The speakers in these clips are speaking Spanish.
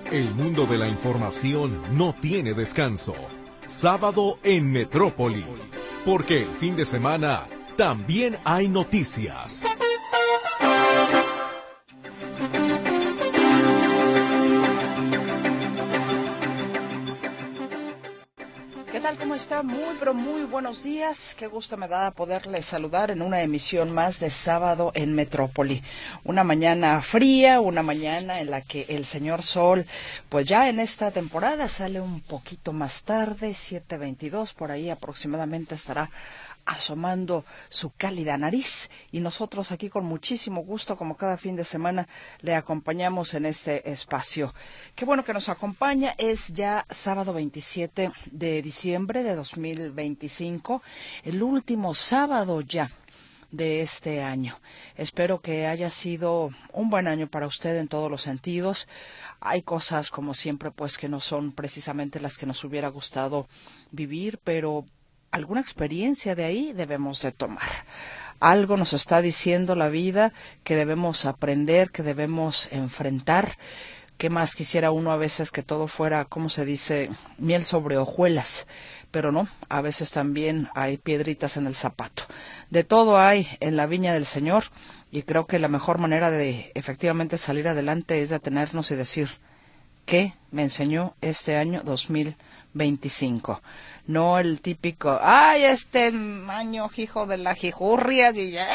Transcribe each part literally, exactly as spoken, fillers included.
El mundo de la información no tiene descanso. Sábado en Metrópoli, porque el fin de semana también hay noticias. ¿Qué tal? ¿Cómo está? Muy, pero muy buenos días. Qué gusto me da poderles saludar en una emisión más de Sábado en Metrópoli. Una mañana fría, una mañana en la que el señor Sol, pues ya en esta temporada sale un poquito más tarde, siete veintidós, por ahí aproximadamente estará asomando su cálida nariz, y nosotros aquí con muchísimo gusto, como cada fin de semana, le acompañamos en este espacio. Qué bueno que nos acompaña. Es ya sábado veintisiete de diciembre de dos mil veinticinco, el último sábado ya de este año. Espero que haya sido un buen año para usted en todos los sentidos. Hay cosas, como siempre, pues que no son precisamente las que nos hubiera gustado vivir, pero alguna experiencia de ahí debemos de tomar. Algo nos está diciendo la vida que debemos aprender, que debemos enfrentar. ¿Qué más quisiera uno a veces que todo fuera, como se dice, miel sobre hojuelas? Pero no, a veces también hay piedritas en el zapato. De todo hay en la viña del Señor, y creo que la mejor manera de efectivamente salir adelante es detenernos y decir, ¿qué me enseñó este año dos mil veinticinco? No el típico, ay, este año, hijo de la jijurria,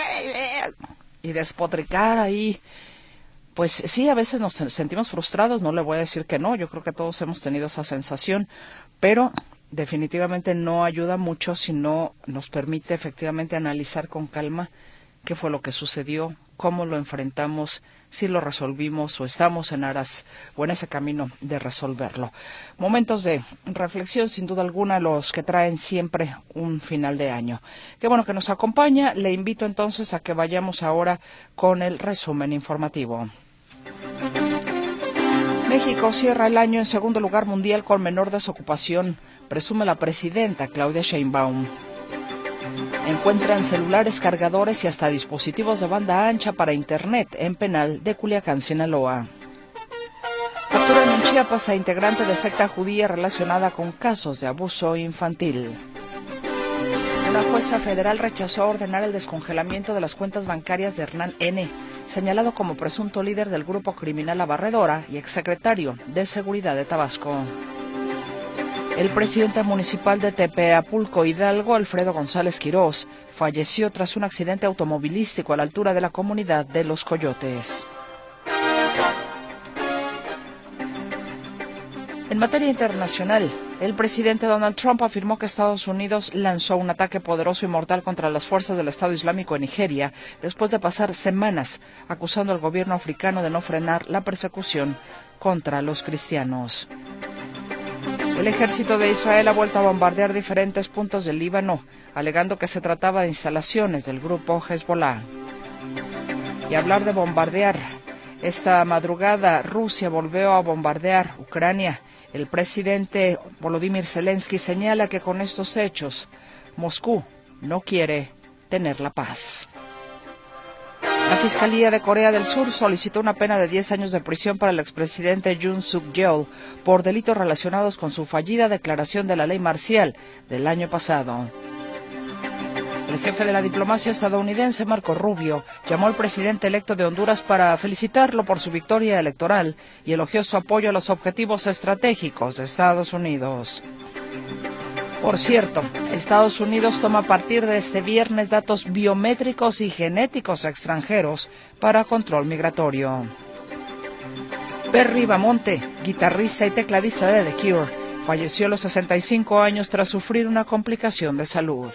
y despotricar ahí. Pues sí, a veces nos sentimos frustrados, no le voy a decir que no, yo creo que todos hemos tenido esa sensación, pero definitivamente no ayuda mucho si no nos permite efectivamente analizar con calma qué fue lo que sucedió, cómo lo enfrentamos, si lo resolvimos o estamos en aras o en ese camino de resolverlo. Momentos de reflexión, sin duda alguna, los que traen siempre un final de año. Qué bueno que nos acompaña. Le invito entonces a que vayamos ahora con el resumen informativo. México cierra el año en segundo lugar mundial con menor desocupación, presume la presidenta Claudia Sheinbaum. Encuentran celulares, cargadores y hasta dispositivos de banda ancha para Internet en penal de Culiacán, Sinaloa. Capturan en Chiapas a integrante de secta judía relacionada con casos de abuso infantil. Una jueza federal rechazó ordenar el descongelamiento de las cuentas bancarias de Hernán N., señalado como presunto líder del grupo criminal La Barredora y exsecretario de Seguridad de Tabasco. El presidente municipal de Tepeapulco, Hidalgo, Alfredo González Quirós, falleció tras un accidente automovilístico a la altura de la comunidad de Los Coyotes. En materia internacional, el presidente Donald Trump afirmó que Estados Unidos lanzó un ataque poderoso y mortal contra las fuerzas del Estado Islámico en Nigeria, después de pasar semanas acusando al gobierno africano de no frenar la persecución contra los cristianos. El ejército de Israel ha vuelto a bombardear diferentes puntos del Líbano, alegando que se trataba de instalaciones del grupo Hezbollah. Y hablar de bombardear, esta madrugada Rusia volvió a bombardear Ucrania. El presidente Volodymyr Zelensky señala que con estos hechos, Moscú no quiere tener la paz. La Fiscalía de Corea del Sur solicitó una pena de diez años de prisión para el expresidente Yoon Suk-yeol por delitos relacionados con su fallida declaración de la ley marcial del año pasado. El jefe de la diplomacia estadounidense, Marco Rubio, llamó al presidente electo de Honduras para felicitarlo por su victoria electoral y elogió su apoyo a los objetivos estratégicos de Estados Unidos. Por cierto, Estados Unidos toma a partir de este viernes datos biométricos y genéticos extranjeros para control migratorio. Perry Bamonte, guitarrista y tecladista de The Cure, falleció a los sesenta y cinco años tras sufrir una complicación de salud.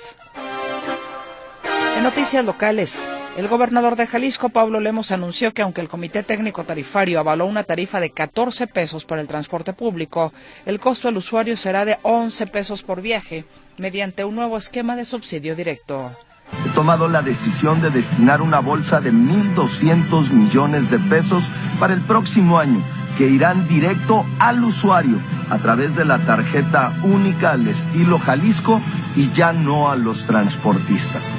En noticias locales, el gobernador de Jalisco, Pablo Lemos, anunció que aunque el Comité Técnico Tarifario avaló una tarifa de catorce pesos para el transporte público, el costo al usuario será de once pesos por viaje, mediante un nuevo esquema de subsidio directo. He tomado la decisión de destinar una bolsa de mil doscientos millones de pesos para el próximo año, que irán directo al usuario a través de la tarjeta única al estilo Jalisco y ya no a los transportistas.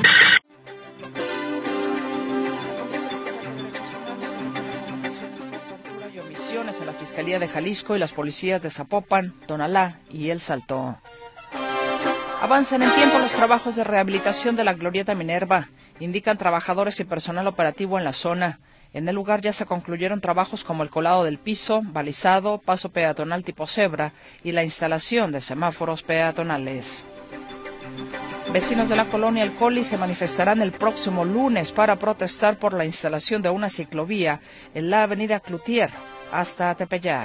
la Fiscalía de Jalisco y las policías de Zapopan, Tonalá y El Salto. Avanzan en tiempo los trabajos de rehabilitación de la Glorieta Minerva, indican trabajadores y personal operativo en la zona. En el lugar ya se concluyeron trabajos como el colado del piso, balizado, paso peatonal tipo cebra y la instalación de semáforos peatonales. Vecinos de la colonia El Coli se manifestarán el próximo lunes para protestar por la instalación de una ciclovía en la avenida Cloutier hasta Tepeyac.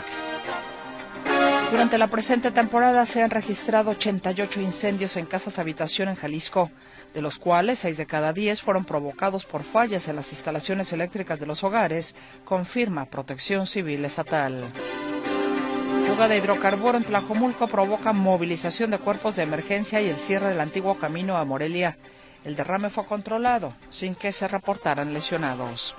Durante la presente temporada se han registrado ochenta y ocho incendios en casas habitación en Jalisco, de los cuales seis de cada diez fueron provocados por fallas en las instalaciones eléctricas de los hogares, confirma Protección Civil Estatal. Fuga de hidrocarburo en Tlajomulco provoca movilización de cuerpos de emergencia y el cierre del antiguo camino a Morelia. El derrame fue controlado, sin que se reportaran lesionados.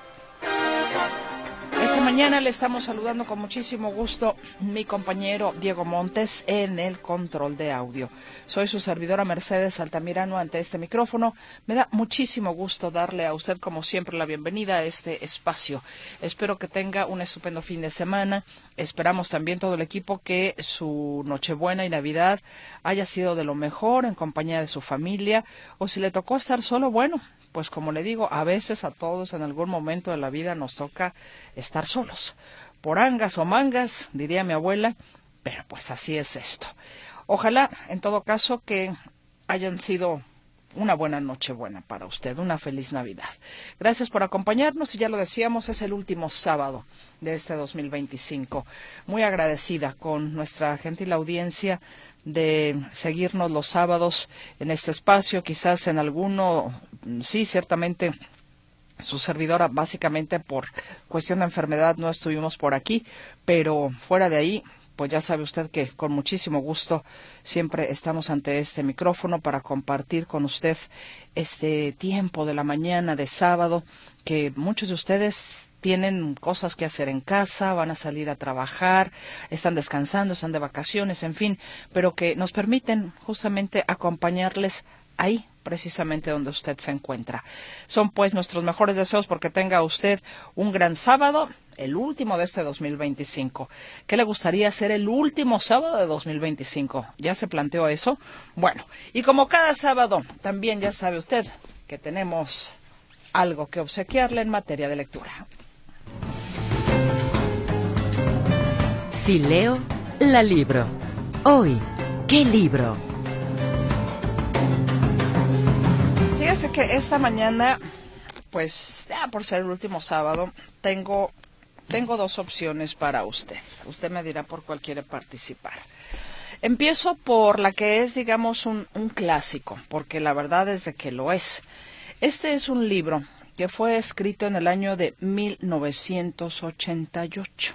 Esta mañana le estamos saludando con muchísimo gusto mi compañero Diego Montes en el control de audio. Soy su servidora Mercedes Altamirano ante este micrófono. Me da muchísimo gusto darle a usted, como siempre, la bienvenida a este espacio. Espero que tenga un estupendo fin de semana. Esperamos también todo el equipo que su Nochebuena y Navidad haya sido de lo mejor en compañía de su familia, o si le tocó estar solo, bueno, pues como le digo, a veces a todos en algún momento de la vida nos toca estar solos, por angas o mangas, diría mi abuela, pero pues así es esto. Ojalá, en todo caso, que hayan sido una buena Nochebuena para usted, una feliz Navidad. Gracias por acompañarnos y ya lo decíamos, es el último sábado de este dos mil veinticinco. Muy agradecida con nuestra gentil audiencia de seguirnos los sábados en este espacio, quizás en alguno, sí, ciertamente su servidora, básicamente por cuestión de enfermedad no estuvimos por aquí, pero fuera de ahí, pues ya sabe usted que con muchísimo gusto siempre estamos ante este micrófono para compartir con usted este tiempo de la mañana de sábado, que muchos de ustedes tienen cosas que hacer en casa, van a salir a trabajar, están descansando, están de vacaciones, en fin, pero que nos permiten justamente acompañarles ahí, precisamente donde usted se encuentra. Son pues nuestros mejores deseos porque tenga usted un gran sábado, el último de este dos mil veinticinco. ¿Qué le gustaría ser el último sábado de dos mil veinticinco? ¿Ya se planteó eso? Bueno, y como cada sábado, también ya sabe usted que tenemos algo que obsequiarle en materia de lectura. Si leo, la libro. Hoy, ¿qué libro? Fíjese que esta mañana, pues ya por ser el último sábado, tengo, tengo dos opciones para usted. Usted me dirá por cuál quiere participar. Empiezo por la que es, digamos, un, un clásico, porque la verdad es de que lo es. Este es un libro que fue escrito en el año de mil novecientos ochenta y ocho.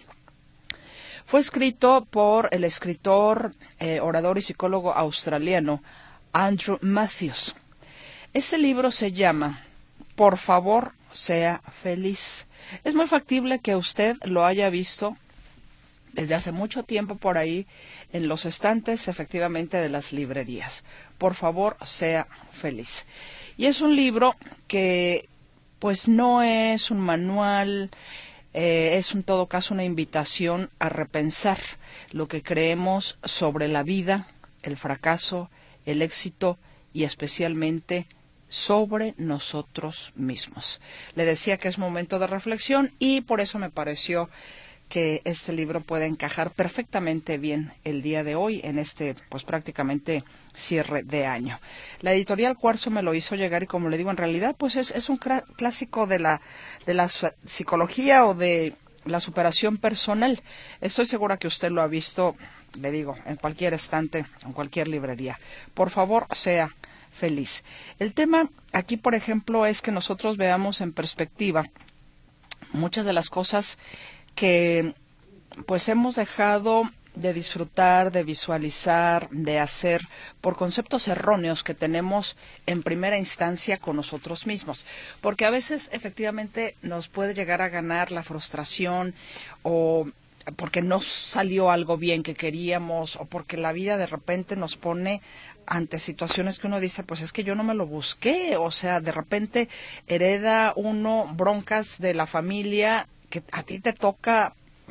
Fue escrito por el escritor, eh, orador y psicólogo australiano Andrew Matthews. Este libro se llama Por favor, sea feliz. Es muy factible que usted lo haya visto desde hace mucho tiempo por ahí en los estantes, efectivamente, de las librerías. Por favor, sea feliz. Y es un libro que, pues, no es un manual. Eh, es en todo caso una invitación a repensar lo que creemos sobre la vida, el fracaso, el éxito y especialmente sobre nosotros mismos. Le decía que es momento de reflexión y por eso me pareció que este libro puede encajar perfectamente bien el día de hoy en este, pues prácticamente cierre de año. La editorial Cuarzo me lo hizo llegar y, como le digo, en realidad pues es, es un clásico de la, de la psicología o de la superación personal. Estoy segura que usted lo ha visto, le digo, en cualquier estante, en cualquier librería. Por favor, sea feliz. El tema aquí, por ejemplo, es que nosotros veamos en perspectiva muchas de las cosas que pues hemos dejado de disfrutar, de visualizar, de hacer por conceptos erróneos que tenemos en primera instancia con nosotros mismos. Porque a veces efectivamente nos puede llegar a ganar la frustración o porque no salió algo bien que queríamos o porque la vida de repente nos pone ante situaciones que uno dice, pues es que yo no me lo busqué. O sea, de repente hereda uno broncas de la familia que a ti te toca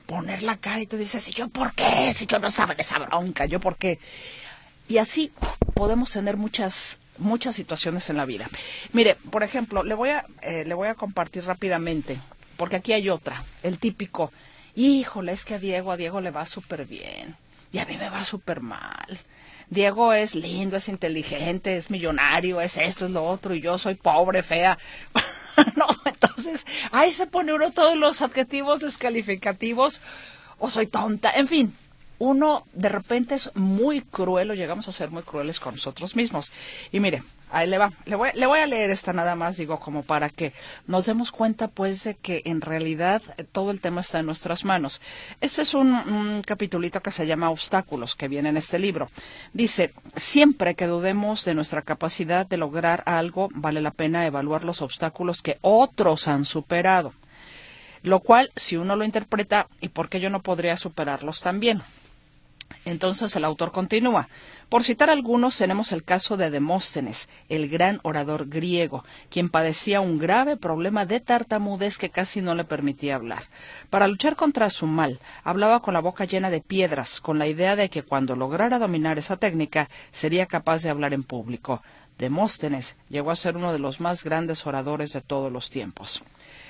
poner la cara y tú dices, ¿y yo por qué? Si yo no estaba en esa bronca, ¿yo por qué? Y así podemos tener muchas muchas situaciones en la vida. Mire, por ejemplo, le voy a eh, le voy a compartir rápidamente, porque aquí hay otra, el típico, híjole, es que a Diego, a Diego le va súper bien, y a mí me va súper mal. Diego es lindo, es inteligente, es millonario, es esto, es lo otro, y yo soy pobre, fea. No, entonces, ahí se pone uno todos los adjetivos descalificativos, o soy tonta, en fin. Uno de repente es muy cruel o llegamos a ser muy crueles con nosotros mismos. Y mire, ahí le va. Le voy, le voy a leer esta nada más, digo, como para que nos demos cuenta, pues, de que en realidad todo el tema está en nuestras manos. Este es un, un capitulito que se llama Obstáculos, que viene en este libro. Dice, siempre que dudemos de nuestra capacidad de lograr algo, vale la pena evaluar los obstáculos que otros han superado. Lo cual, si uno lo interpreta, ¿y por qué yo no podría superarlos también? Entonces el autor continúa. Por citar algunos, tenemos el caso de Demóstenes, el gran orador griego, quien padecía un grave problema de tartamudez que casi no le permitía hablar. Para luchar contra su mal, hablaba con la boca llena de piedras, con la idea de que cuando lograra dominar esa técnica, sería capaz de hablar en público. Demóstenes llegó a ser uno de los más grandes oradores de todos los tiempos.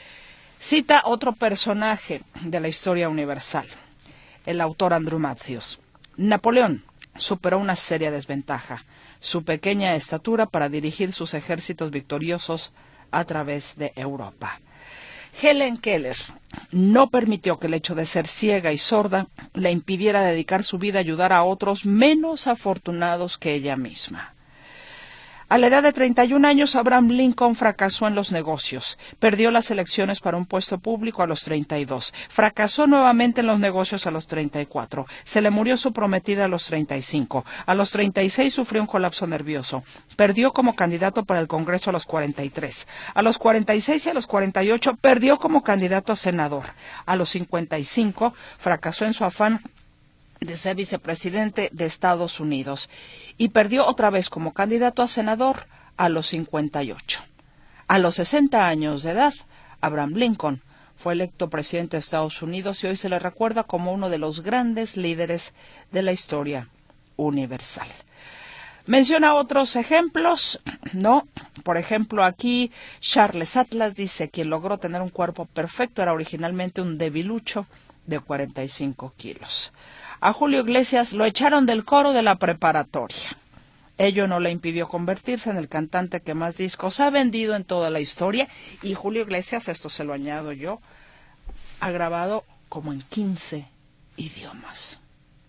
Cita otro personaje de la historia universal, el autor Andrew Matthews. Napoleón superó una seria desventaja, su pequeña estatura para dirigir sus ejércitos victoriosos a través de Europa. Helen Keller no permitió que el hecho de ser ciega y sorda le impidiera dedicar su vida a ayudar a otros menos afortunados que ella misma. A la edad de treinta y un años, Abraham Lincoln fracasó en los negocios. Perdió las elecciones para un puesto público a los treinta y dos. Fracasó nuevamente en los negocios a los treinta y cuatro. Se le murió su prometida a los treinta y cinco. A los treinta y seis sufrió un colapso nervioso. Perdió como candidato para el Congreso a los cuarenta y tres. A los cuarenta y seis y a los cuarenta y ocho perdió como candidato a senador. A los cincuenta y cinco fracasó en su afán de ser vicepresidente de Estados Unidos y perdió otra vez como candidato a senador a los cincuenta y ocho. A los sesenta años de edad, Abraham Lincoln fue electo presidente de Estados Unidos y hoy se le recuerda como uno de los grandes líderes de la historia universal. Menciona otros ejemplos, ¿no? Por ejemplo, aquí Charles Atlas dice que quien logró tener un cuerpo perfecto era originalmente un debilucho de cuarenta y cinco kilos. A Julio Iglesias lo echaron del coro de la preparatoria. Ello no le impidió convertirse en el cantante que más discos ha vendido en toda la historia. Y Julio Iglesias, esto se lo añado yo, ha grabado como en quince idiomas.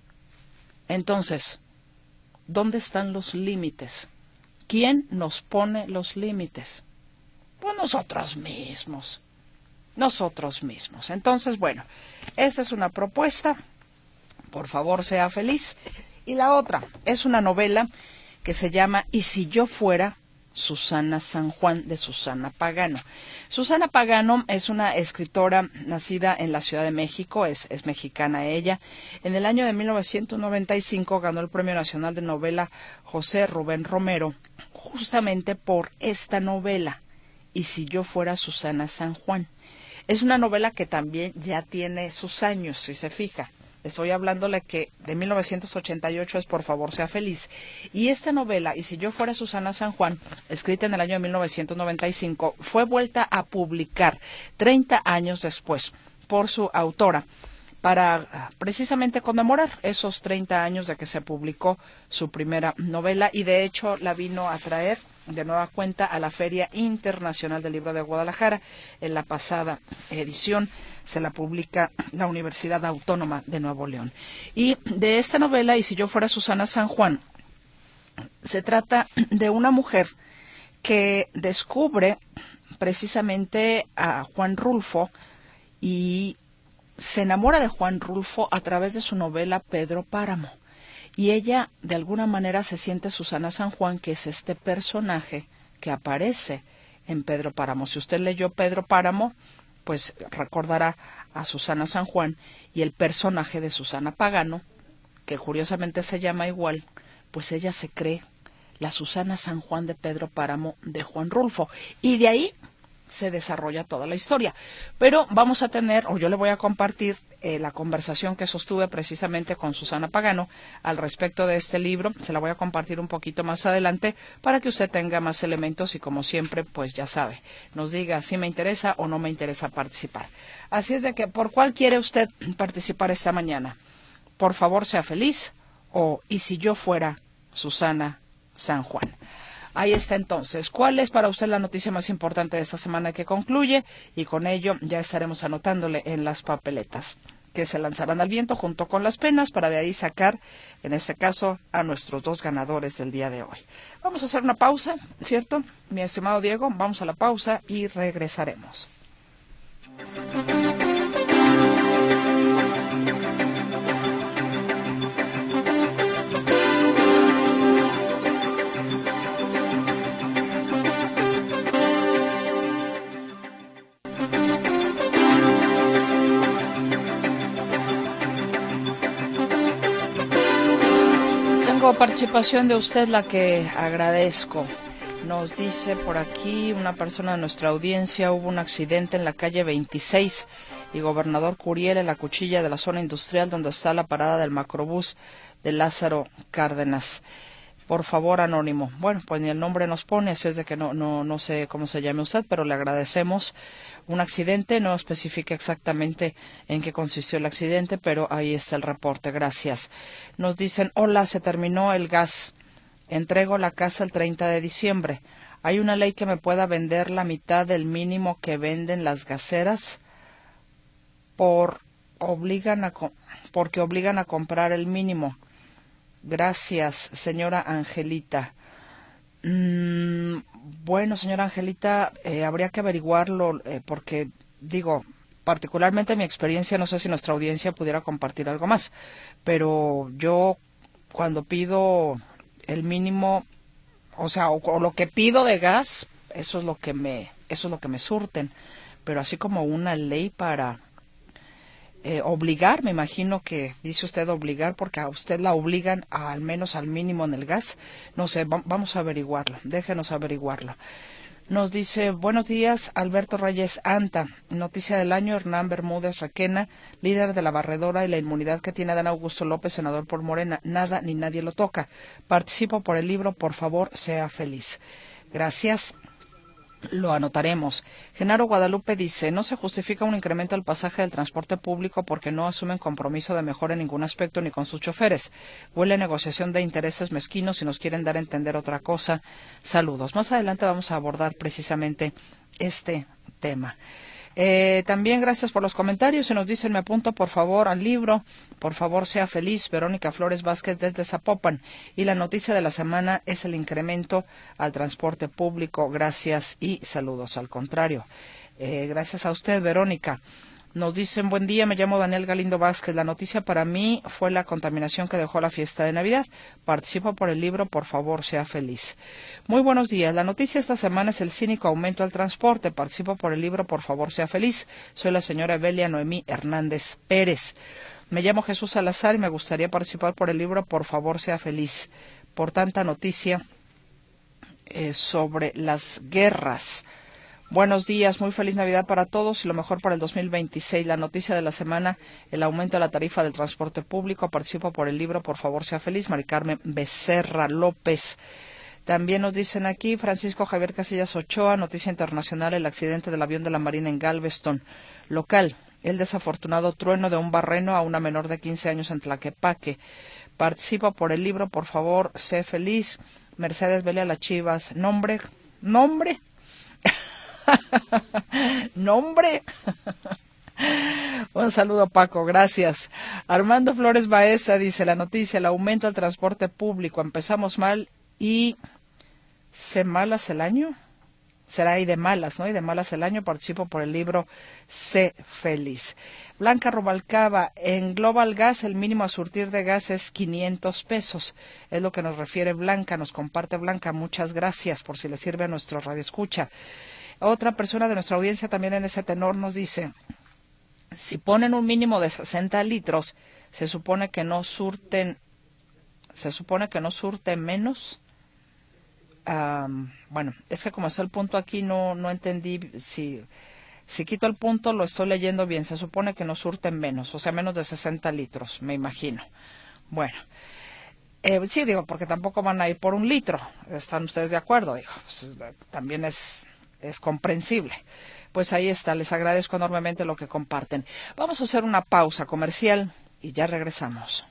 Entonces, ¿dónde están los límites? ¿Quién nos pone los límites? Pues nosotros mismos. Nosotros mismos. Entonces, bueno, esta es una propuesta. Por favor, sea feliz. Y la otra es una novela que se llama Y si yo fuera Susana San Juan, de Susana Pagano. Susana Pagano es una escritora nacida en la Ciudad de México, es, es mexicana ella. En el año de mil novecientos noventa y cinco ganó el Premio Nacional de Novela José Rubén Romero, justamente por esta novela, Y si yo fuera Susana San Juan. Es una novela que también ya tiene sus años, si se fija. Estoy hablándole que de mil novecientos ochenta y ocho es Por favor, sea feliz. Y esta novela, Y si yo fuera Susana San Juan, escrita en el año de mil novecientos noventa y cinco, fue vuelta a publicar treinta años después por su autora para precisamente conmemorar esos treinta años de que se publicó su primera novela y de hecho la vino a traer de nueva cuenta a la Feria Internacional del Libro de Guadalajara. En la pasada edición se la publica la Universidad Autónoma de Nuevo León. Y de esta novela, Y si yo fuera Susana San Juan, se trata de una mujer que descubre precisamente a Juan Rulfo y se enamora de Juan Rulfo a través de su novela Pedro Páramo. Y ella, de alguna manera, se siente Susana San Juan, que es este personaje que aparece en Pedro Páramo. Si usted leyó Pedro Páramo, pues recordará a Susana San Juan y el personaje de Susana Pagano, que curiosamente se llama igual, pues ella se cree la Susana San Juan de Pedro Páramo de Juan Rulfo. Y de ahí se desarrolla toda la historia. Pero vamos a tener, o yo le voy a compartir eh, la conversación que sostuve precisamente con Susana Pagano al respecto de este libro. Se la voy a compartir un poquito más adelante para que usted tenga más elementos y, como siempre, pues ya sabe, nos diga si me interesa o no me interesa participar. Así es de que, ¿por cuál quiere usted participar esta mañana? Por favor, sea feliz, o ¿y si yo fuera Susana San Juan? Ahí está entonces. ¿Cuál es para usted la noticia más importante de esta semana que concluye? Y con ello ya estaremos anotándole en las papeletas que se lanzarán al viento junto con las penas para de ahí sacar, en este caso, a nuestros dos ganadores del día de hoy. Vamos a hacer una pausa, ¿cierto? Mi estimado Diego, vamos a la pausa y regresaremos. Participación de usted, la que agradezco. Nos dice por aquí una persona de nuestra audiencia: hubo un accidente en la calle veintiséis y Gobernador Curiel, en la Cuchilla de la zona industrial donde está la parada del macrobús de Lázaro Cárdenas. Por favor, anónimo. Bueno, pues ni el nombre nos pone, así es de que no, no, no sé cómo se llame usted, pero le agradecemos. Un accidente, no especifica exactamente en qué consistió el accidente, pero ahí está el reporte. Gracias. Nos dicen: hola, se terminó el gas. Entrego la casa el treinta de diciembre. ¿Hay una ley que me pueda vender la mitad del mínimo que venden las gaseras? Por obligan a, porque obligan a comprar el mínimo. Gracias, señora Angelita. Mm, bueno, señora Angelita, eh, habría que averiguarlo, eh, porque, digo, particularmente mi experiencia, no sé si nuestra audiencia pudiera compartir algo más, pero yo cuando pido el mínimo, o sea, o, o lo que pido de gas, eso es lo que me, eso es lo que me surten, pero así como una ley para Eh, obligar, me imagino que dice usted obligar, porque a usted la obligan a, al menos al mínimo en el gas. No sé, va, vamos a averiguarlo, déjenos averiguarlo. Nos dice: buenos días, Alberto Reyes Anta. Noticia del año: Hernán Bermúdez Requena, líder de la barredora y la inmunidad que tiene Dan Augusto López, senador por Morena. Nada ni nadie lo toca. Participo por el libro, por favor, sea feliz. Gracias. Lo anotaremos. Genaro Guadalupe dice: no se justifica un incremento al pasaje del transporte público porque no asumen compromiso de mejora en ningún aspecto ni con sus choferes. Huele a negociación de intereses mezquinos y nos quieren dar a entender otra cosa. Saludos. Más adelante vamos a abordar precisamente este tema. Eh, también gracias por los comentarios. Y nos dicen: me apunto por favor al libro, por favor sea feliz. Verónica Flores Vázquez desde Zapopan. Y la noticia de la semana es el incremento al transporte público. Gracias y saludos. Al contrario, eh, gracias a usted, Verónica. Nos dicen: buen día, me llamo Daniel Galindo Vázquez. La noticia para mí fue la contaminación que dejó la fiesta de Navidad. Participo por el libro, por favor, sea feliz. Muy buenos días. La noticia esta semana es el cínico aumento al transporte. Participo por el libro, por favor, sea feliz. Soy la señora Evelia Noemí Hernández Pérez. Me llamo Jesús Salazar y me gustaría participar por el libro, por favor, sea feliz. Por tanta noticia eh, sobre las guerras. Buenos días, muy feliz Navidad para todos y lo mejor para el dos mil veintiséis. La noticia de la semana: el aumento de la tarifa del transporte público. Participo por el libro, por favor sea feliz. Mari Carmen Becerra López. También nos dicen aquí: Francisco Javier Casillas Ochoa, noticia internacional: el accidente del avión de la Marina en Galveston. Local: el desafortunado trueno de un barreno a una menor de quince años en Tlaquepaque. Participo por el libro, por favor sé feliz. Mercedes Belia Las Chivas. Nombre, nombre. Nombre. Un saludo, Paco, gracias. Armando Flores Baeza dice: la noticia: el aumento al transporte público. Empezamos mal y se malas el año. Será y de malas, ¿no? Y de malas el año. Participo por el libro, sé feliz. Blanca Rubalcaba: en Global Gas el mínimo a surtir de gas es quinientos pesos. Es lo que nos refiere Blanca, nos comparte Blanca. Muchas gracias, por si le sirve a nuestro radioescucha. Otra persona de nuestra audiencia también en ese tenor nos dice: si ponen un mínimo de sesenta litros, se supone que no surten, se supone que no surte menos. Um, bueno, es que como está el punto aquí, no, no entendí si, Si quito el punto, lo estoy leyendo bien. Se supone que nos surten menos, o sea, menos de sesenta litros, me imagino. Bueno, eh, sí, digo, porque tampoco van a ir por un litro. ¿Están ustedes de acuerdo? Digo, pues, también es, es comprensible. Pues ahí está, les agradezco enormemente lo que comparten. Vamos a hacer una pausa comercial y ya regresamos.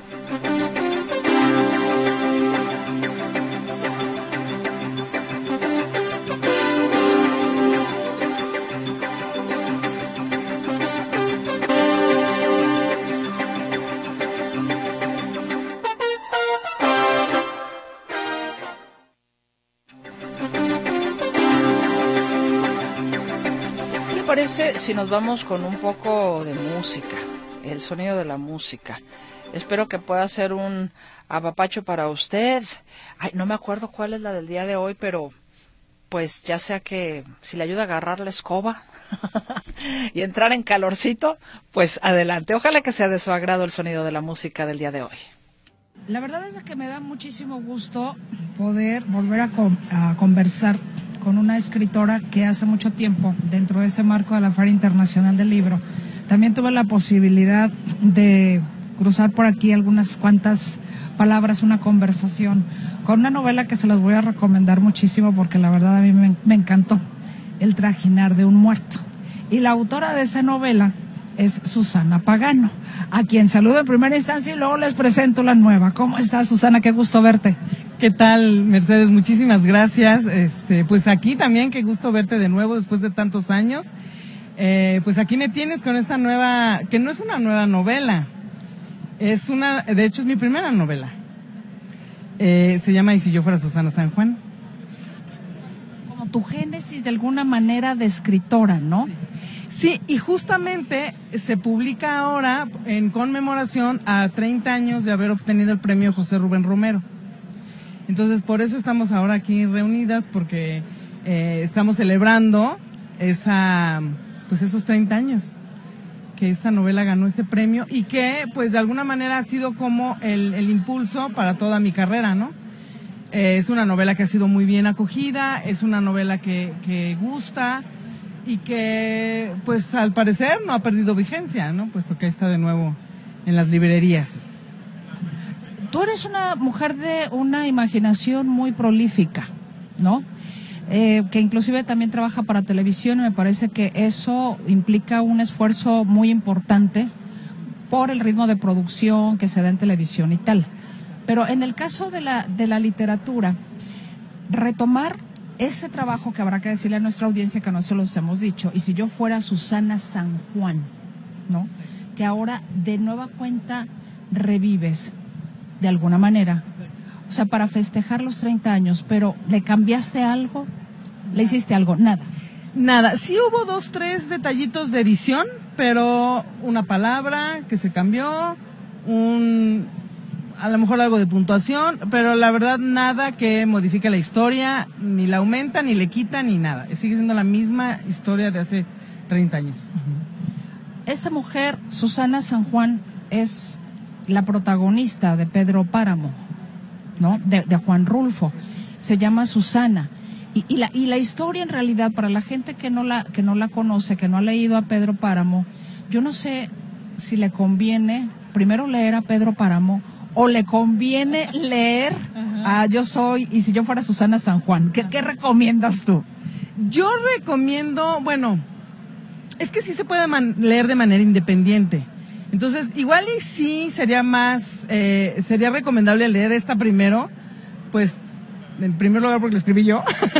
¿Qué parece si nos vamos con un poco de música? El sonido de la música. Espero que pueda ser un apapacho para usted. Ay, no me acuerdo cuál es la del día de hoy, pero pues ya sea que si le ayuda a agarrar la escoba y entrar en calorcito, pues adelante. Ojalá que sea de su agrado el sonido de la música del día de hoy. La verdad es que me da muchísimo gusto poder volver a, con, a conversar con una escritora que hace mucho tiempo, dentro de ese marco de la Feria Internacional del Libro, también tuve la posibilidad de cruzar por aquí algunas cuantas palabras, una conversación, con una novela que se las voy a recomendar muchísimo porque la verdad a mí me, me encantó, El trajinar de un muerto. Y la autora de esa novela es Susana Pagano, a quien saludo en primera instancia y luego les presento la nueva. ¿Cómo estás, Susana? Qué gusto verte. ¿Qué tal, Mercedes? Muchísimas gracias. Este, pues aquí también, qué gusto verte de nuevo después de tantos años. Eh, pues aquí me tienes con esta nueva, que no es una nueva novela, es una, de hecho es mi primera novela. Eh, se llama Y si yo fuera Susana San Juan. Como tu génesis de alguna manera de escritora, ¿no? Sí. Sí, y justamente se publica ahora en conmemoración a treinta años de haber obtenido el premio José Rubén Romero. Entonces, por eso estamos ahora aquí reunidas, porque eh, estamos celebrando esa, pues esos treinta años que esta novela ganó ese premio y que, pues, de alguna manera ha sido como el, el impulso para toda mi carrera, ¿no? Eh, es una novela que ha sido muy bien acogida, es una novela que, que gusta y que, pues, al parecer no ha perdido vigencia, ¿no? Puesto que está de nuevo en las librerías. Tú eres una mujer de una imaginación muy prolífica, ¿no? Eh, que inclusive también trabaja para televisión y me parece que eso implica un esfuerzo muy importante por el ritmo de producción que se da en televisión y tal. Pero en el caso de la, de la literatura, retomar ese trabajo que habrá que decirle a nuestra audiencia que no se los hemos dicho, y si yo fuera Susana San Juan, ¿no? Que ahora de nueva cuenta revives de alguna manera, o sea, para festejar los treinta años, pero ¿le cambiaste algo? ¿Le hiciste algo? Nada. Nada, sí hubo dos, tres detallitos de edición, pero una palabra que se cambió, un, a lo mejor algo de puntuación, pero la verdad nada que modifique la historia, ni la aumenta, ni le quita, ni nada. Sigue siendo la misma historia de hace treinta años. Esa mujer, Susana San Juan, es la protagonista de Pedro Páramo, ¿no? De, de Juan Rulfo. Se llama Susana. Y, y, la, y la historia, en realidad, para la gente que no la, que no la conoce, que no ha leído a Pedro Páramo, yo no sé si le conviene primero leer a Pedro Páramo o le conviene leer a Yo Soy Y si yo fuera Susana San Juan. ¿Qué, qué recomiendas tú? Yo recomiendo, bueno, es que sí se puede man, leer de manera independiente. Entonces, igual y sí sería más, eh, sería recomendable leer esta primero, pues, en primer lugar porque la escribí yo,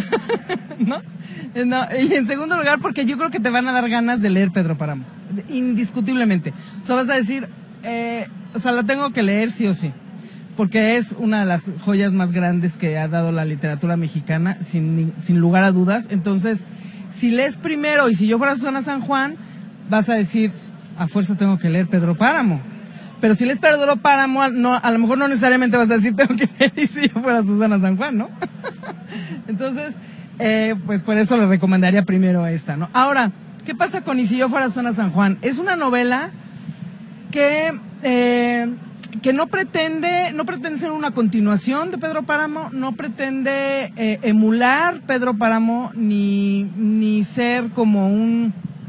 ¿no? ¿no? Y en segundo lugar porque yo creo que te van a dar ganas de leer Pedro Páramo, indiscutiblemente. O sea, vas a decir, eh, o sea, la tengo que leer sí o sí, porque es una de las joyas más grandes que ha dado la literatura mexicana, sin, sin lugar a dudas. Entonces, si lees primero Y si yo fuera Susana San Juan, vas a decir, a fuerza tengo que leer Pedro Páramo. Pero si lees Pedro Páramo, no, a lo mejor no necesariamente vas a decir tengo que leer Y si yo fuera Susana San Juan, ¿no? Entonces, eh, pues por eso le recomendaría primero esta, ¿no? Ahora, ¿qué pasa con Y si yo fuera Susana San Juan? Es una novela que, eh, que no pretende, no pretende ser una continuación de Pedro Páramo, no pretende eh, emular Pedro Páramo, ni, ni ser como un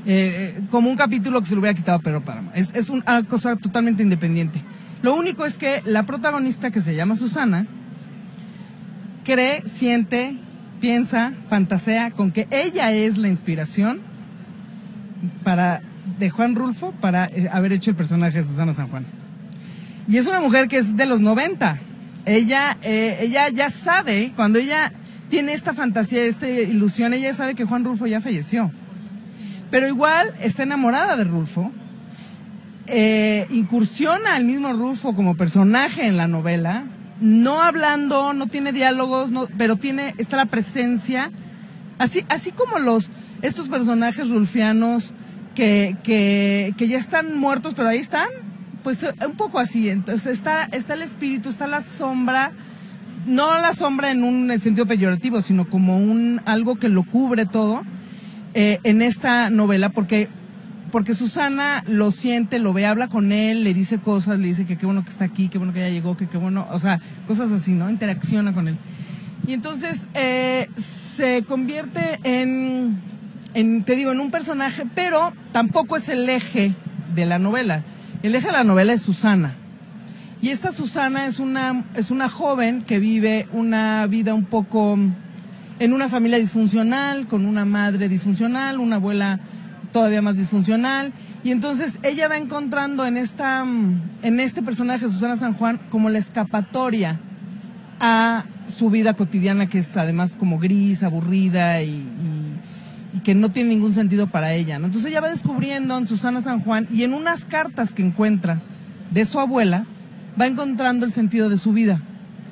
eh, como un capítulo que se lo hubiera quitado Pedro Páramo. Es, es una cosa totalmente independiente. Lo único es que la protagonista, que se llama Susana, cree, siente, piensa, fantasea con que ella es la inspiración para de Juan Rulfo para eh, haber hecho el personaje de Susana San Juan. Y es una mujer que es de los noventa. Ella, eh, ella ya sabe, cuando ella tiene esta fantasía, esta ilusión, ella sabe que Juan Rulfo ya falleció. Pero igual está enamorada de Rulfo, eh, incursiona al mismo Rulfo como personaje en la novela, no hablando, no tiene diálogos, no, pero tiene, está la presencia, así, así como los, estos personajes rulfianos que, que, que ya están muertos, pero ahí están, pues un poco así. Entonces está, está el espíritu, está la sombra, no la sombra en un sentido peyorativo, sino como un, algo que lo cubre todo, eh, en esta novela, porque, porque Susana lo siente, lo ve, habla con él, le dice cosas, le dice que qué bueno que está aquí, qué bueno que ya llegó, que qué bueno, o sea, cosas así, ¿no? Interacciona con él. Y entonces, eh, se convierte en, en, te digo, en un personaje, pero tampoco es el eje de la novela. El eje de la novela es Susana. Y esta Susana es una, es una joven que vive una vida un poco en una familia disfuncional, con una madre disfuncional, una abuela todavía más disfuncional. Y entonces ella va encontrando en esta, en este personaje, Susana San Juan, como la escapatoria a su vida cotidiana, que es además como gris, aburrida y, y, y que no tiene ningún sentido para ella, ¿no? Entonces ella va descubriendo en Susana San Juan, y en unas cartas que encuentra de su abuela, va encontrando el sentido de su vida.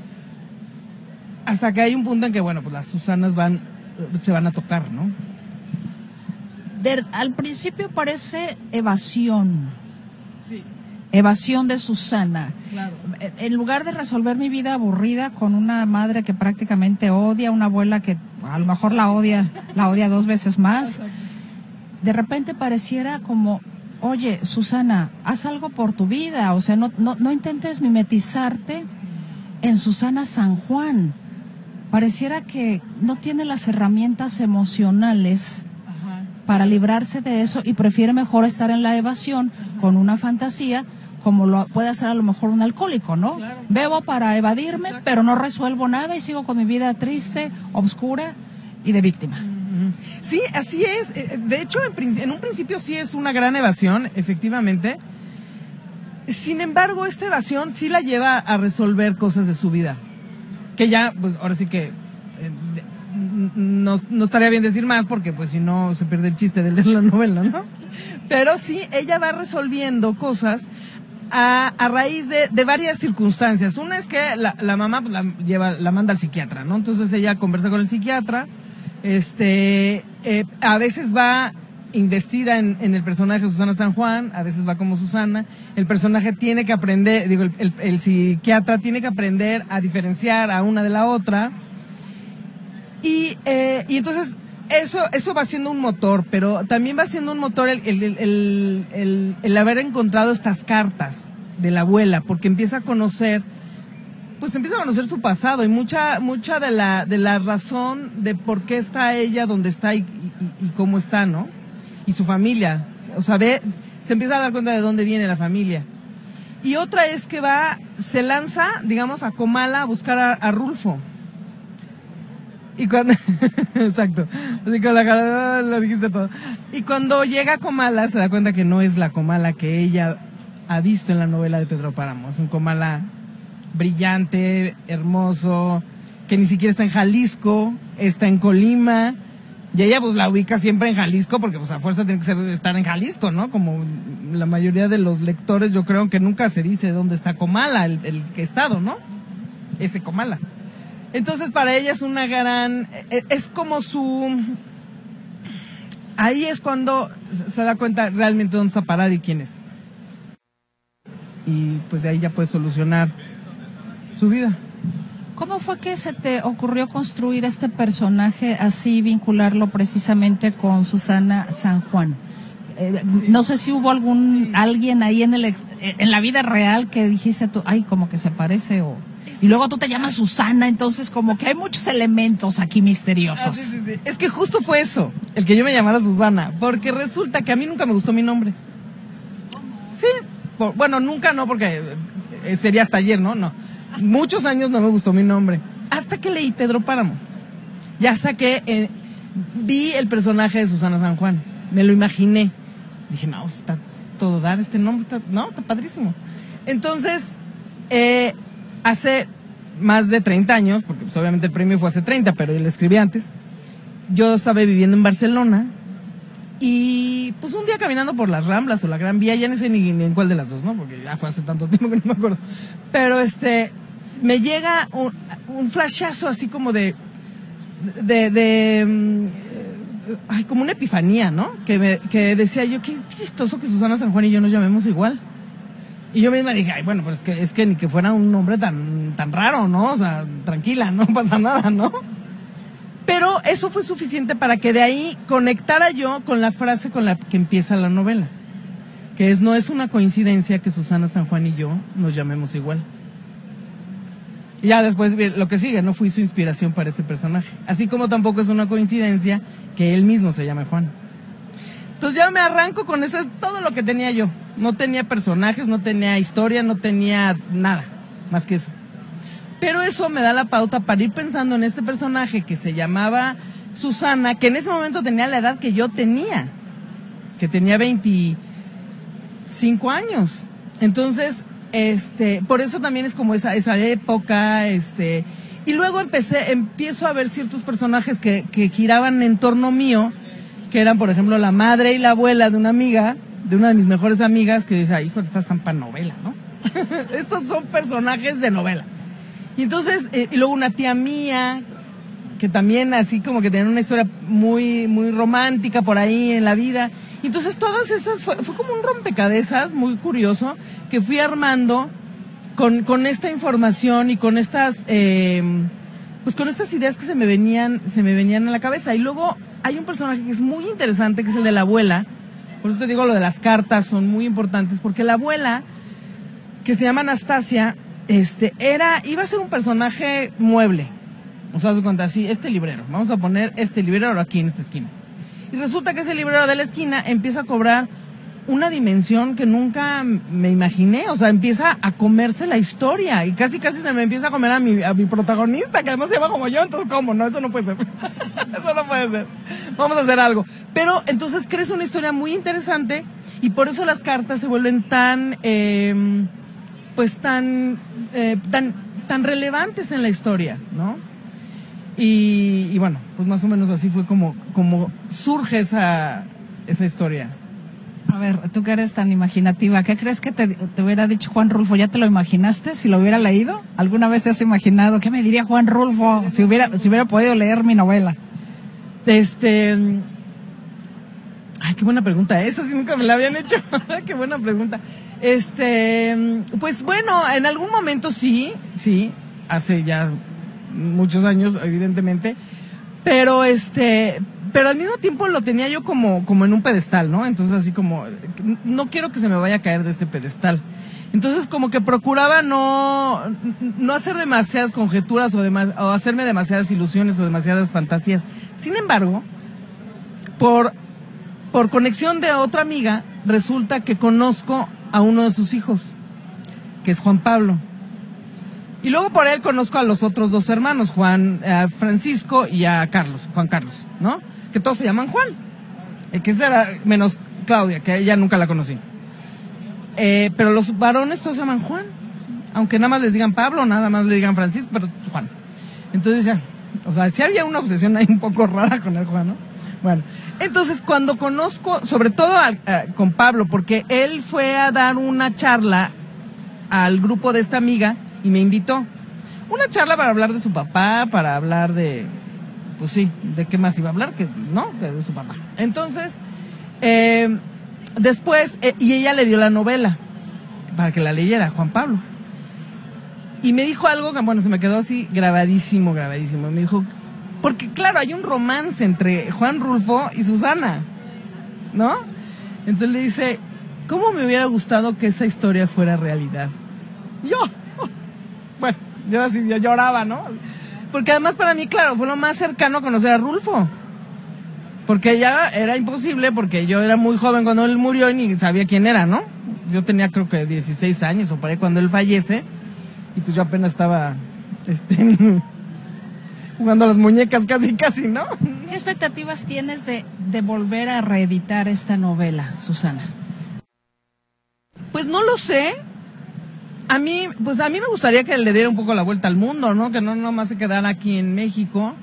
Hasta que hay un punto en que, bueno, pues las Susanas van, se van a tocar, ¿no? De, al principio parece evasión. Sí. Evasión de Susana. Claro. En lugar de resolver mi vida aburrida con una madre que prácticamente odia, una abuela que a lo mejor la odia, la odia dos veces más, exacto, de repente pareciera como, oye, Susana, haz algo por tu vida, o sea, no, no, no intentes mimetizarte en Susana San Juan. Pareciera que no tiene las herramientas emocionales para librarse de eso y prefiere mejor estar en la evasión con una fantasía, como lo puede hacer a lo mejor un alcohólico, ¿no? Claro. Bebo para evadirme, exacto, pero no resuelvo nada y sigo con mi vida triste, oscura y de víctima. Sí, así es. De hecho, en, en un principio sí es una gran evasión, efectivamente. Sin embargo, esta evasión sí la lleva a resolver cosas de su vida. Que ya, pues ahora sí que... Eh, No, no estaría bien decir más porque pues si no se pierde el chiste de leer la novela, ¿no? Pero sí, ella va resolviendo cosas a, a raíz de, de varias circunstancias. Una es que la, la mamá pues, la, lleva, la manda al psiquiatra, ¿no? Entonces ella conversa con el psiquiatra, este, eh, a veces va investida en, en el personaje de Susana San Juan, a veces va como Susana. El personaje tiene que aprender, digo, el, el, el psiquiatra tiene que aprender a diferenciar a una de la otra. Y, eh, y entonces eso eso va siendo un motor, pero también va siendo un motor el, el, el, el, el haber encontrado estas cartas de la abuela, porque empieza a conocer, pues empieza a conocer su pasado y mucha mucha de la de la razón de por qué está ella donde está y, y, y cómo está, ¿no? Y su familia, o sea, ve, se empieza a dar cuenta de dónde viene la familia. Y otra es que va, se lanza, digamos, a Comala a buscar a, a Rulfo. Y cuando, exacto, así con la cara, lo dijiste todo. Y cuando llega a Comala se da cuenta que no es la Comala que ella ha visto en la novela de Pedro Páramo. Es un Comala brillante, hermoso, que ni siquiera está en Jalisco, está en Colima. Y ella pues la ubica siempre en Jalisco porque pues a fuerza tiene que ser, estar en Jalisco, ¿no? Como la mayoría de los lectores, yo creo que nunca se dice dónde está Comala, el, el estado, ¿no? Ese Comala. Entonces para ella es una gran, es como su, ahí es cuando se da cuenta realmente dónde está parada y quién es. Y pues de ahí ya puede solucionar su vida. ¿Cómo fue que se te ocurrió construir este personaje así, vincularlo precisamente con Susana San Juan? Eh, sí. No sé si hubo algún, sí, alguien ahí en el en la vida real que dijiste tú, ay, como que se parece o... y luego tú te llamas Susana, entonces como que hay muchos elementos aquí misteriosos. Ah, sí, sí, sí. Es que justo fue eso, el que yo me llamara Susana, porque resulta que a mí nunca me gustó mi nombre. Sí, por, bueno, nunca no, porque eh, sería hasta ayer, ¿no? No. Muchos años no me gustó mi nombre. Hasta que leí Pedro Páramo. Y hasta que eh, vi el personaje de Susana San Juan. Me lo imaginé. Dije, no, está todo dar este nombre, está, no, está padrísimo. Entonces, eh, hace más de treinta años, porque pues, obviamente el premio fue hace treinta, pero yo lo escribí antes, yo estaba viviendo en Barcelona y pues un día caminando por las Ramblas o la Gran Vía, ya no sé ni, ni en cuál de las dos, ¿no? Porque ya fue hace tanto tiempo que no me acuerdo. Pero este, me llega un, un flashazo así como de, de, de, de ay, como una epifanía, ¿no? Que, me, que decía yo, qué chistoso que Susana San Juan y yo nos llamemos igual. Y yo misma dije, ay, bueno, pues es que, es que ni que fuera un nombre tan, tan raro, ¿no? O sea, tranquila, no pasa nada, ¿no? Pero eso fue suficiente para que de ahí conectara yo con la frase con la que empieza la novela. Que es, no es una coincidencia que Susana San Juan y yo nos llamemos igual. Y ya después lo que sigue, no fui su inspiración para ese personaje. Así como tampoco es una coincidencia que él mismo se llame Juan. Entonces ya me arranco con eso, es todo lo que tenía yo. No tenía personajes, no tenía historia, no tenía nada más que eso. Pero eso me da la pauta para ir pensando en este personaje que se llamaba Susana, que en ese momento tenía la edad que yo tenía, que tenía veinticinco años. Entonces, este, por eso también es como esa, esa época, este, y luego empecé, empiezo a ver ciertos personajes que, que giraban en torno mío, que eran, por ejemplo, la madre y la abuela de una amiga, de una de mis mejores amigas, que dice, ay, hijo, estás tan para novela, ¿no? Estos son personajes de novela. Y entonces, eh, y luego una tía mía, que también así como que tenía una historia muy, muy romántica por ahí en la vida. Y entonces todas esas, fue, fue como un rompecabezas muy curioso, que fui armando con, con esta información y con estas, eh, pues con estas ideas que se me venían, se me venían a la cabeza. Y luego hay un personaje que es muy interesante, que es el de la abuela. Por eso te digo, lo de las cartas son muy importantes, porque la abuela, que se llama Anastasia, este, era, iba a ser un personaje mueble. O sea, se cuenta así, este librero, vamos a poner este librero aquí en esta esquina. Y resulta que ese librero de la esquina empieza a cobrar una dimensión que nunca me imaginé. O sea, empieza a comerse la historia y casi casi se me empieza a comer a mi, a mi protagonista, que además se llama como yo. Entonces, ¿cómo? No, eso no puede ser. Eso no puede ser. Vamos a hacer algo. Pero entonces crees una historia muy interesante y por eso las cartas se vuelven tan, eh, pues tan, eh, tan, tan relevantes en la historia, ¿no? Y, y bueno, pues más o menos así fue como, como surge esa, esa historia. A ver, tú que eres tan imaginativa, ¿qué crees que te, te hubiera dicho Juan Rulfo? ¿Ya te lo imaginaste si lo hubiera leído? ¿Alguna vez te has imaginado qué me diría Juan Rulfo si hubiera, si hubiera podido leer mi novela? Este... Ay, qué buena pregunta, esa sí nunca me la habían hecho. Qué buena pregunta. Este, pues bueno, en algún momento sí, sí, hace ya muchos años, evidentemente, pero este, pero al mismo tiempo lo tenía yo como, como en un pedestal, ¿no? Entonces así como, no quiero que se me vaya a caer de ese pedestal. Entonces como que procuraba no, no hacer demasiadas conjeturas o, dema, o hacerme demasiadas ilusiones o demasiadas fantasías. Sin embargo, por, por conexión de otra amiga, resulta que conozco a uno de sus hijos, que es Juan Pablo. Y luego por él conozco a los otros dos hermanos, Juan eh, Francisco y a Carlos, Juan Carlos, ¿no? Que todos se llaman Juan. El que era menos Claudia, que ella nunca la conocí. Eh, pero los varones todos se llaman Juan. Aunque nada más les digan Pablo, nada más le digan Francisco, pero Juan. Entonces ya, o sea, sí había una obsesión ahí un poco rara con el Juan, ¿no? Bueno, entonces cuando conozco, sobre todo a, a, con Pablo, porque él fue a dar una charla al grupo de esta amiga, y me invitó. Una charla para hablar de su papá, para hablar de, pues sí, de qué más iba a hablar, que no, de su papá. Entonces, eh, después, eh, y ella le dio la novela, para que la leyera, Juan Pablo. Y me dijo algo que, bueno, se me quedó así grabadísimo, grabadísimo. Me dijo, porque claro, hay un romance entre Juan Rulfo y Susana, ¿no? Entonces le dice, ¿cómo me hubiera gustado que esa historia fuera realidad? Yo... Bueno, Yo así, yo lloraba, ¿no? Porque además para mí, claro, fue lo más cercano a conocer a Rulfo. Porque ya era imposible, porque yo era muy joven cuando él murió y ni sabía quién era, ¿no? Yo tenía creo que dieciséis años o por ahí cuando él fallece, y pues yo apenas estaba este, jugando a las muñecas casi, casi, ¿no? ¿Qué expectativas tienes de, de volver a reeditar esta novela, Susana? Pues no lo sé. A mí, pues a mí me gustaría que le diera un poco la vuelta al mundo, ¿no? Que no nomás se quedara aquí en México.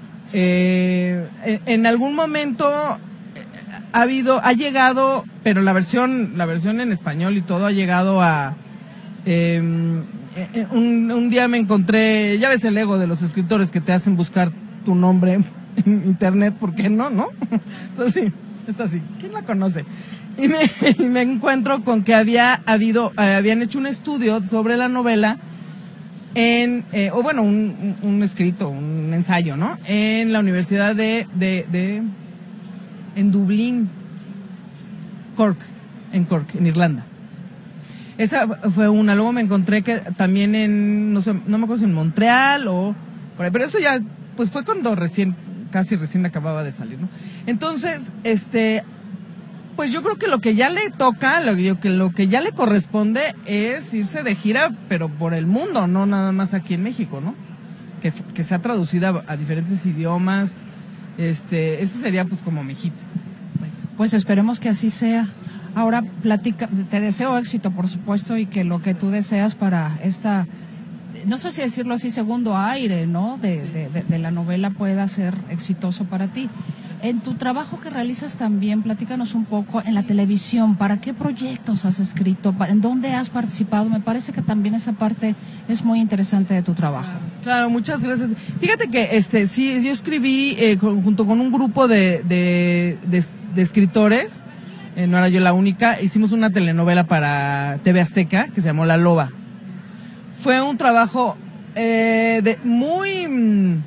Eh, en, en algún momento ha habido, ha llegado, pero la versión, la versión en español y todo ha llegado a, eh, un, un día me encontré, ya ves el ego de los escritores que te hacen buscar tu nombre en internet, ¿por qué no, no? Entonces sí, está así, ¿quién la conoce? Y me, y me encuentro con que había habido, eh, habían hecho un estudio sobre la novela en, eh, o bueno, un, un escrito, un ensayo, ¿no? En la Universidad de, de, de, en Dublín, Cork, en Cork, en Irlanda. Esa fue una, luego me encontré que también en, no sé, no me acuerdo si en Montreal o por ahí, pero eso ya, pues fue cuando recién, casi recién acababa de salir, ¿no? Entonces, este, pues yo creo que lo que ya le toca, lo que, lo que ya le corresponde es irse de gira, pero por el mundo, no nada más aquí en México, ¿no? Que, que sea traducida a diferentes idiomas, este, ese sería pues como mi hit. Pues esperemos que así sea. Ahora platica, te deseo éxito, por supuesto, y que lo que tú deseas para esta, no sé si decirlo así, segundo aire, ¿no? De, de, de, de la novela pueda ser exitoso para ti. En tu trabajo que realizas también, platícanos un poco en la televisión, ¿para qué proyectos has escrito? ¿En dónde has participado? Me parece que también esa parte es muy interesante de tu trabajo. Claro, claro, muchas gracias. Fíjate que este sí, yo escribí eh, con, junto con un grupo de, de, de, de escritores, eh, no era yo la única, hicimos una telenovela para T V Azteca que se llamó La Loba. Fue un trabajo eh, de muy,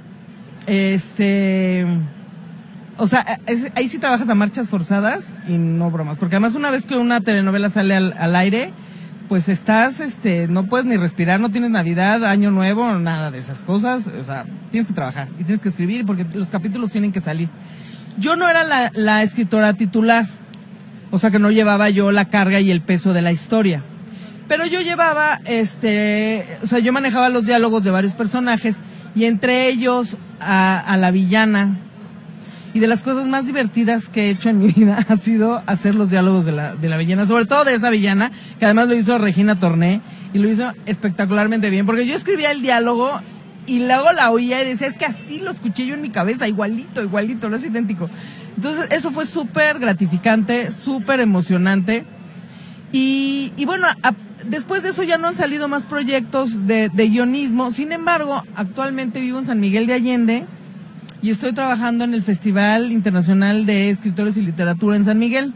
este... O sea, es, ahí sí trabajas a marchas forzadas y no bromas, porque además una vez que una telenovela sale al, al aire, pues estás, este, no puedes ni respirar, no tienes Navidad, Año Nuevo, nada de esas cosas, o sea, tienes que trabajar y tienes que escribir porque los capítulos tienen que salir. Yo no era la, la escritora titular, o sea que no llevaba yo la carga y el peso de la historia, pero yo llevaba, este, o sea, yo manejaba los diálogos de varios personajes y entre ellos a, a la villana. Y de las cosas más divertidas que he hecho en mi vida ha sido hacer los diálogos de la, de la villana, sobre todo de esa villana, que además lo hizo Regina Torné, y lo hizo espectacularmente bien, porque yo escribía el diálogo y luego la oía y decía, es que así lo escuché yo en mi cabeza, igualito, igualito, no es idéntico. Entonces eso fue súper gratificante, súper emocionante, y, y bueno, a, después de eso ya no han salido más proyectos de, de guionismo. Sin embargo, actualmente vivo en San Miguel de Allende, y estoy trabajando en el Festival Internacional de Escritores y Literatura en San Miguel.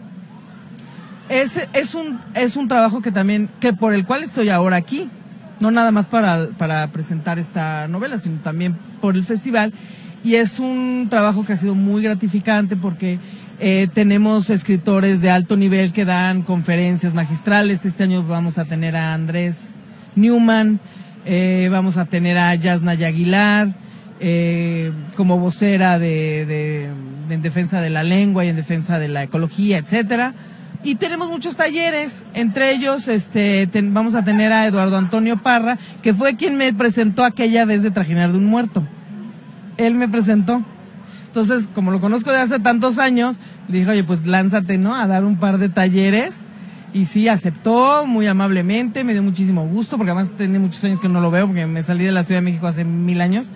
Es, es un, es un trabajo que también, que por el cual estoy ahora aquí, no nada más para, para presentar esta novela, sino también por el festival, y es un trabajo que ha sido muy gratificante porque eh, tenemos escritores de alto nivel que dan conferencias magistrales. Este año vamos a tener a Andrés Newman, eh, vamos a tener a Yasnaya Aguilar, Eh, como vocera de, de, de en defensa de la lengua y en defensa de la ecología, etcétera. Y tenemos muchos talleres, entre ellos este ten, vamos a tener a Eduardo Antonio Parra, que fue quien me presentó aquella vez de Trajinar de un Muerto. Él me presentó. Entonces, como lo conozco de hace tantos años, le dije, oye, pues lánzate, ¿no?, a dar un par de talleres. Y sí, aceptó muy amablemente, me dio muchísimo gusto, porque además tenía muchos años que no lo veo, porque me salí de la Ciudad de México hace mil años.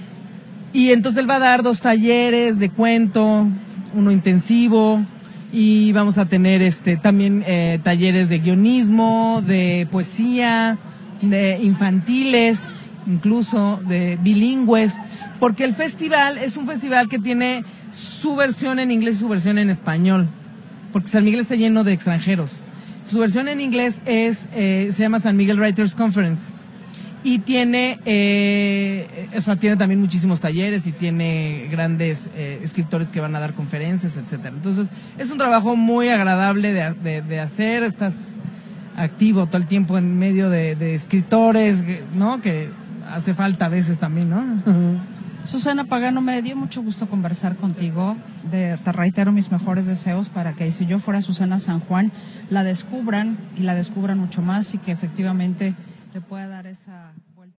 Y entonces él va a dar dos talleres de cuento, uno intensivo, y vamos a tener este también eh, talleres de guionismo, de poesía, de infantiles, incluso de bilingües, porque el festival es un festival que tiene su versión en inglés y su versión en español, porque San Miguel está lleno de extranjeros. Su versión en inglés es eh, se llama San Miguel Writers Conference. Y tiene, eh, o sea, tiene también muchísimos talleres y tiene grandes eh, escritores que van a dar conferencias, etcétera. Entonces, es un trabajo muy agradable de, de, de hacer. Estás activo todo el tiempo en medio de, de escritores, ¿no?, que hace falta a veces también, ¿no? Susana Pagano, me dio mucho gusto conversar contigo. De, te reitero mis mejores deseos para que si yo fuera Susana San Juan, la descubran y la descubran mucho más y que efectivamente le pueda dar esa...